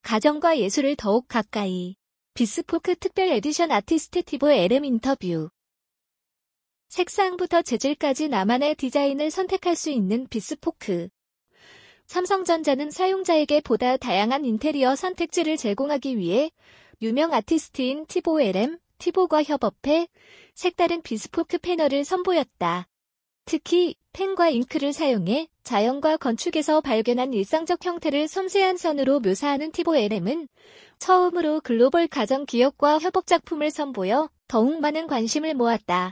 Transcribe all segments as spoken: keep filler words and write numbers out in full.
가정과 예술을 더욱 가까이. 비스포크 특별 에디션 아티스트 티보 엘엠 인터뷰. 색상부터 재질까지 나만의 디자인을 선택할 수 있는 비스포크. 삼성전자는 사용자에게 보다 다양한 인테리어 선택지를 제공하기 위해 유명 아티스트인 티보 엘엠, 티보과 협업해 색다른 비스포크 패널을 선보였다. 특히 펜과 잉크를 사용해 자연과 건축에서 발견한 일상적 형태를 섬세한 선으로 묘사하는 티보 엘엠은 처음으로 글로벌 가전 기업과 협업 작품을 선보여 더욱 많은 관심을 모았다.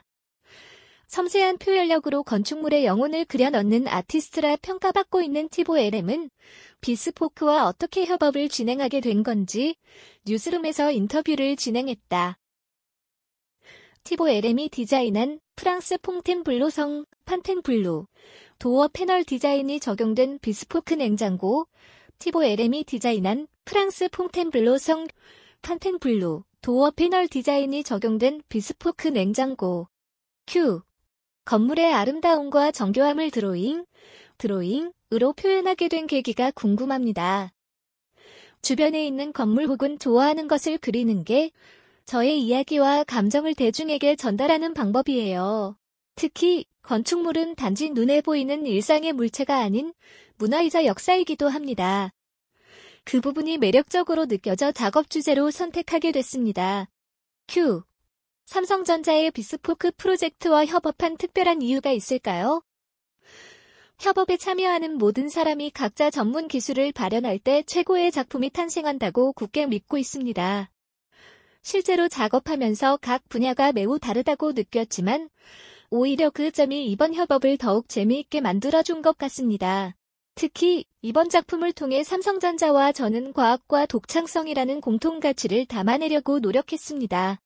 섬세한 표현력으로 건축물의 영혼을 그려 넣는 아티스트라 평가받고 있는 티보 엘엠은 비스포크와 어떻게 협업을 진행하게 된 건지 뉴스룸에서 인터뷰를 진행했다. 티보 엘엠이 디자인한 프랑스 퐁텐블로성 판텐블로 도어 패널 디자인이 적용된 비스포크 냉장고. 티보 엘엠이 디자인한 프랑스 퐁텐블로성 판텐블로 도어 패널 디자인이 적용된 비스포크 냉장고. 큐. 건물의 아름다움과 정교함을 드로잉, 드로잉으로 표현하게 된 계기가 궁금합니다. 주변에 있는 건물 혹은 좋아하는 것을 그리는 게 저의 이야기와 감정을 대중에게 전달하는 방법이에요. 특히 건축물은 단지 눈에 보이는 일상의 물체가 아닌 문화이자 역사이기도 합니다. 그 부분이 매력적으로 느껴져 작업 주제로 선택하게 됐습니다. 큐. 삼성전자의 비스포크 프로젝트와 협업한 특별한 이유가 있을까요? 협업에 참여하는 모든 사람이 각자 전문 기술을 발현할 때 최고의 작품이 탄생한다고 굳게 믿고 있습니다. 실제로 작업하면서 각 분야가 매우 다르다고 느꼈지만 오히려 그 점이 이번 협업을 더욱 재미있게 만들어준 것 같습니다. 특히 이번 작품을 통해 삼성전자와 저는 과학과 독창성이라는 공통가치를 담아내려고 노력했습니다.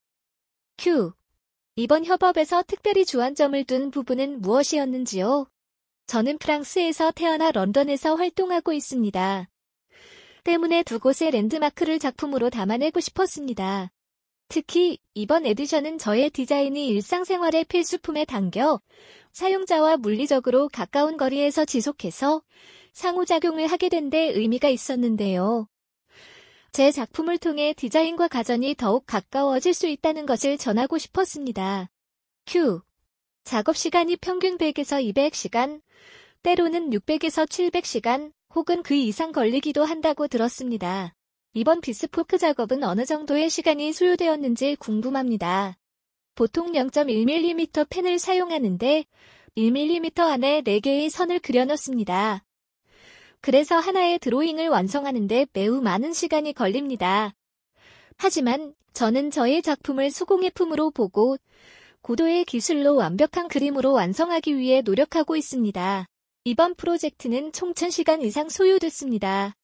큐. 이번 협업에서 특별히 주안점을 둔 부분은 무엇이었는지요? 저는 프랑스에서 태어나 런던에서 활동하고 있습니다. 때문에 두 곳의 랜드마크를 작품으로 담아내고 싶었습니다. 특히 이번 에디션은 저의 디자인이 일상생활의 필수품에 담겨 사용자와 물리적으로 가까운 거리에서 지속해서 상호작용을 하게 된 데 의미가 있었는데요. 제 작품을 통해 디자인과 가전이 더욱 가까워질 수 있다는 것을 전하고 싶었습니다. 큐. 작업 시간이 평균 백에서 이백 시간, 때로는 육백에서 칠백 시간, 혹은 그 이상 걸리기도 한다고 들었습니다. 이번 비스포크 작업은 어느 정도의 시간이 소요되었는지 궁금합니다. 보통 영 점 일 밀리미터 펜을 사용하는데 일 밀리미터 안에 네 개의 선을 그려 넣습니다. 그래서 하나의 드로잉을 완성하는데 매우 많은 시간이 걸립니다. 하지만 저는 저의 작품을 수공예품으로 보고 고도의 기술로 완벽한 그림으로 완성하기 위해 노력하고 있습니다. 이번 프로젝트는 총 천 시간 이상 소요됐습니다.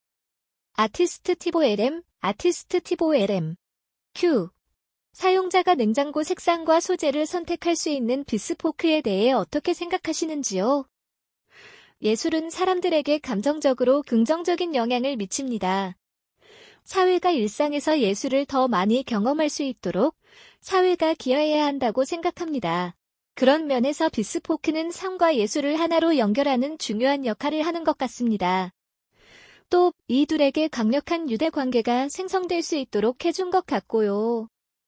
아티스트 티보 엘엠, 아티스트 티보 엘엠. 큐. 사용자가 냉장고 색상과 소재를 선택할 수 있는 비스포크에 대해 어떻게 생각하시는지요? 예술은 사람들에게 감정적으로 긍정적인 영향을 미칩니다. 사회가 일상에서 예술을 더 많이 경험할 수 있도록 사회가 기여해야 한다고 생각합니다. 그런 면에서 비스포크는 삶과 예술을 하나로 연결하는 중요한 역할을 하는 것 같습니다. 또 이 둘에게 강력한 유대 관계가 생성될 수 있도록 해준 것 같고요.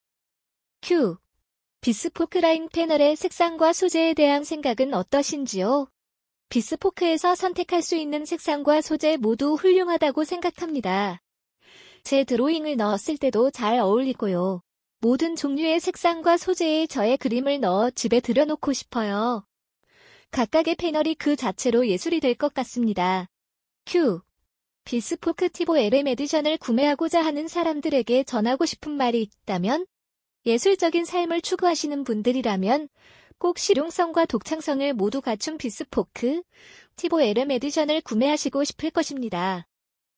큐. 비스포크 라인 패널의 색상과 소재에 대한 생각은 어떠신지요? 비스포크에서 선택할 수 있는 색상과 소재 모두 훌륭하다고 생각합니다. 제 드로잉을 넣었을 때도 잘 어울리고요. 모든 종류의 색상과 소재에 저의 그림을 넣어 집에 들여놓고 싶어요. 각각의 패널이 그 자체로 예술이 될 것 같습니다. 큐. 비스포크 티보 엘엠 에디션을 구매하고자 하는 사람들에게 전하고 싶은 말이 있다면? 예술적인 삶을 추구하시는 분들이라면 꼭 실용성과 독창성을 모두 갖춘 비스포크 티보 엘엠 에디션을 구매하시고 싶을 것입니다.